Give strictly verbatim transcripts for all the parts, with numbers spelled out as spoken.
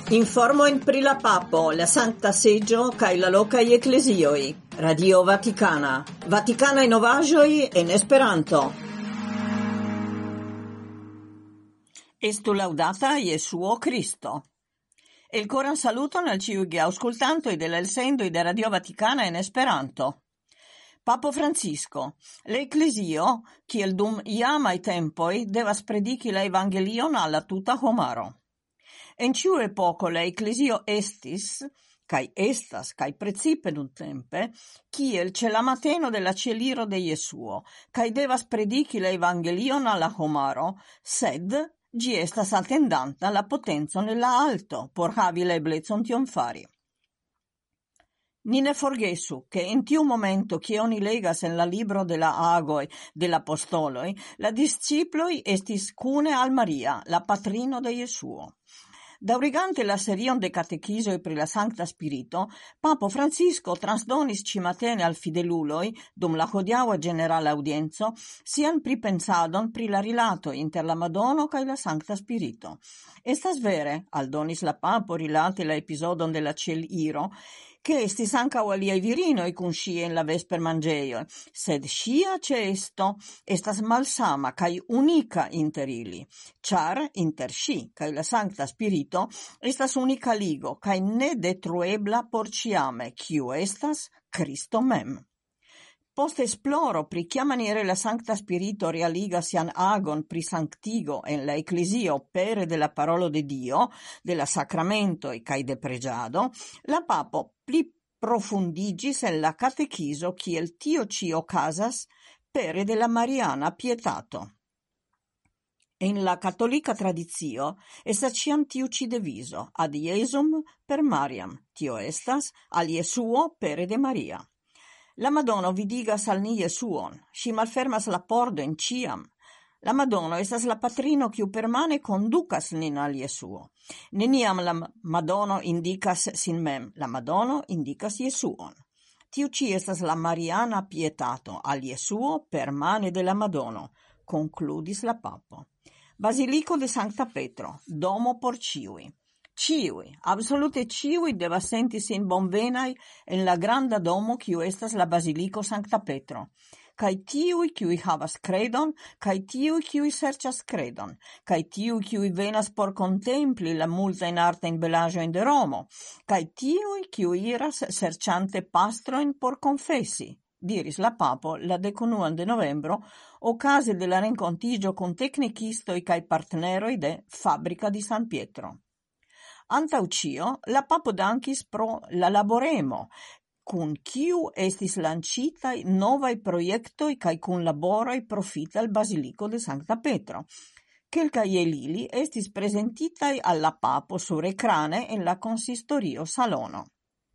Informojn pri la papo, la sancta seĝo kaj la lokaj eklezioj. Radio Vatikana. Vatikanaj novaĵoj en Esperanto. Estu laudata Jesuo Cristo. El coran saluton al ĉiuj aŭskultantoj de la elsendoj de Radio Vatikana en Esperanto. Papo Francisco, l'Eklezio, kiel dum iamaj tempoj, devas prediki la evangelion alla tuta homaro. En ĉiu epoko la Eklezio estis, kaj estas, kaj precipe nuntempe, kiel ĉe la mateno de la ĉeliro de Jesuo, kaj devas prediki la evangelion alla homaro, sed ĝi estas atendanta la potencon e la alto por havi la eblecon tion fari. Ni ne forgesu che in tiu momento che oni legas en la libro de la agoi de la apostoloi, la disciploi estis cune al Maria, la patrino de Jesuo. Daurigante la serion de catechisoi pri la Sancta Spirito, Papo Francisco transdonis cimatene al fideluloi, dum la hodiaua generala audienzo, sian pripensadon pri la rilato inter la Madono cae la Sancta Spirito. Estas vere, aldonis la Papo rilate la episodon de la Celiro, che estis ancaŭ aliaj virinoj kun ŝi en la vespermanĝejo, sed ŝia ĉeesto estas malsama kaj unika inter ili, ĉar inter ŝi kaj la Sankta Spirito estas unika ligo kaj nedetruebla por ĉiame, kiu estas Kristo mem. Post esploro pri kiamaniere la Sancta Spirito realigas sian agon pri sanctigo en la Eklezio pere de la parolo de Dio, de la sacramentoj kaj de preĝado, la Papo pli profundigis en la catechiso kiel tio ci okazas pere de la Mariana pietato. En la cattolica tradizio estas ĉiam tiu ĉi devizo, ad Jesum per Mariam, tio estas al Jesuo pere de Maria. La Madono vidigas al ni Jesuon, ŝi malfermas la pordojn ĉiam. La Madono estas la patrino kiu permane kondukas nin al Jesuo. Neniam la Madono indikas sin mem, la Madono indikas Jesuon. Tiu ĉi estas la Mariana pietato al Jesuo permane de la Madono, konkludis la Papo. Basilico de Sancta Petro, domo por ĉiuj. Ciui, absolute ciui devas senti sin bonvenai en la granda domo kiu estas la Basilico Sancta Petro. Kai tiui kiui havas credon, kai tiui kiui serĉas credon, kai tiui kiui venas por contempli la multajn artajn belaĵojn de Romo, kai tiui kiui iras serĉante pastrojn por confessi, diris la Papo la dekonuan de novembro, okaze de la renkontiĝo kun teknikistoj kaj partneroj de Fabrica di San Pietro. Antau cio, la Papo dankis pro la laboremo, cun kiu estis lancitai novai proiectoi cae cun laboroi profita al Basilico de Sancta Petro. Kelkaj el ili estis presentitai alla Papo sur ecrane en la consistorio salono.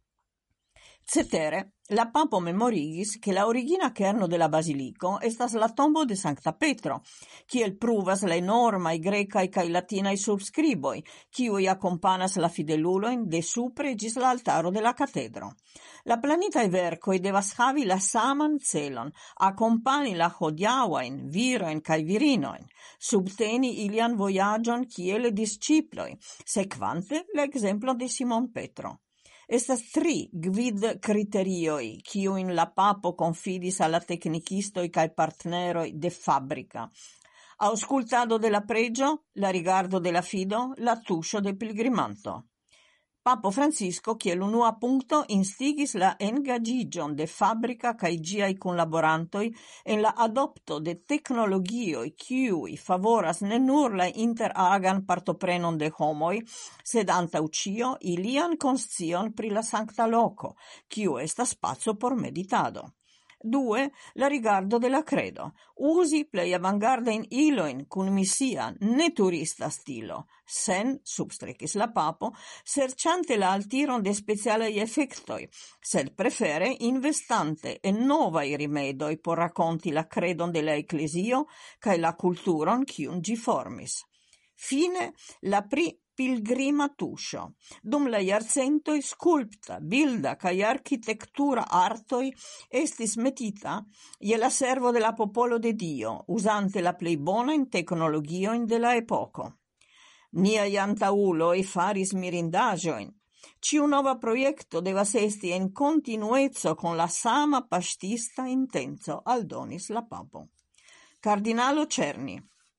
Cetere, la Papo memorigis che la origina kerno de la Basilico estas la tombo de Sancta Petro, kiel pruvas la enormaj grekaj kaj latinaj subskriboj, kiuj akompanas la fideluloin de supre ĝis la altaro de la katedro. La planitaj verkoj devas havi la saman celon, akompani la hodiaŭajn virojn kaj virinojn, subteni ilian vojaĝon kiel disĉiploj, sekvante la ekzemplo de Simon Petro. Estas tri gvid criterioi, kiujn la Papo confidis alla teknikistoj kaj partneroj de Fabrica. Auscultado de la pregio, la rigardo de la fido, la tuŝo de pilgrimanto. Papo Francisco, kiel unua punkto, instigis la engaĝiĝon de Fabrica kaj ĝiaj kunlaborantoj en la adopto de teknologioj kiuj favoras ne nur la interagan partoprenon de homoj, sed antaŭ ĉio ilian konscion pri la sankta loko, kiu estas spaco por meditado. Due, la rigardo de la credo. Usi plej avangardajn ilojn kun misia, ne turista stilo, sen, substrekis la Papo, serĉante la altiron de specialaj efektoj, sed prefere investante en novaj rimedoj por rakonti la credon de la Eklezio kaj la kulturon kiun ĝi formis. Fine, la pri pilgrima tuŝo. Dum la jarcentoj skulpta, bilda kaj arkitektura artoj estis metita je la servo de la popolo de Dio, uzante la plej bonajn teknologiojn de la epoko. nia iantauloi faris mirindaĵojn. Ĉiu nova projekto devas esti en kontinueco con la sama paŝtista intenco, aldonis la papo. Kardinalo Cerni.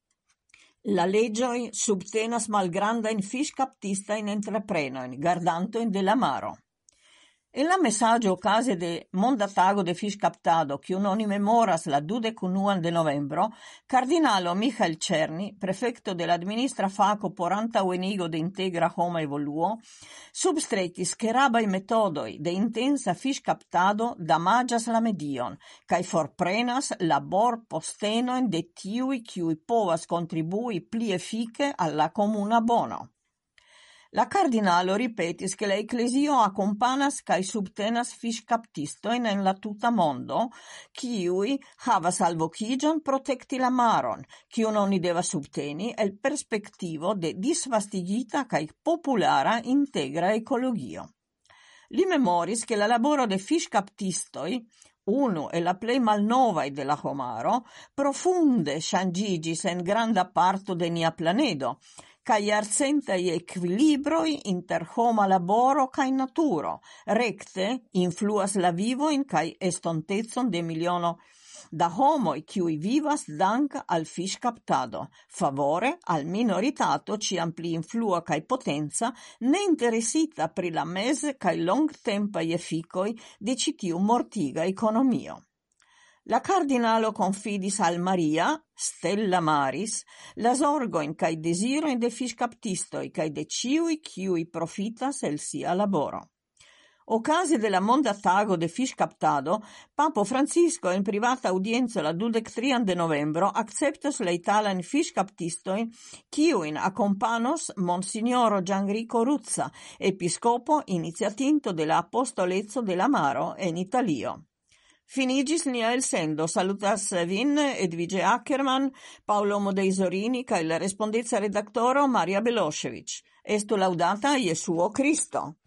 La leĝoj subtenas malgrandajn fiŝkaptistajn entreprenojn, gardantojn de la maro. En la mesaggio case de Monda Tago de Fiŝkaptado, kiun oni memoras la dudekunuan de novembro, kardinalo Michael Cerni, prefekto de la administra fako por antaŭenigo de integra homa evoluo, substretis ke rabaj metodoj de intensa fiŝkaptado damaĝas la medion kaj forprenas laborpostenojn de tiuj, kiuj povas kontribui pli efike al la komuna bono. La kardinalo ripetis che la ecclesio accompanas cae subtenas fiŝkaptistojn en la tuta mondo, kiuj havas alvokiĝon protekti la maron, kiun oni devas subteni el perspektivo de disvastigita cae populara integra ekologio. Li memoris che la laboro de fiŝkaptistoj, unu e la plej malnovaj de la homaro, profunde ŝanĝiĝis en granda parto de nia planedo, kaj jarcentaj ekvilibroj inter homa laboro kaj naturo rekte influas la vivojn kaj estontecon de miliono da homoj kiuj vivas dank al fiŝkaptado, favore al minoritato ĉiam pli influa kaj potenca, ne interesita pri la meze kaj longtempaj efikoj de ĉi tiu mortiga ekonomio. La kardinalo confidis al Maria, Stella Maris, la zorgoin cae desiroin de fiŝkaptistoj cae de ciui kiui profitas el sia laboro. Ocase de la Monda Tago de Fiŝkaptado, Papo Francisco in privata audienza la dudektrian de novembro acceptas la italan fiŝkaptistojn, kiujn accompanos Monsignoro Gianrico Ruzza, episcopo iniziatinto de la apostolezzo de la maro en Italio. Finigis nia elsendo, salutas vin Edvige Ackerman, Paolo Modeisorini kaj la respondezza redaktoro Maria Belosevic. Estu laudata Jesuo Cristo.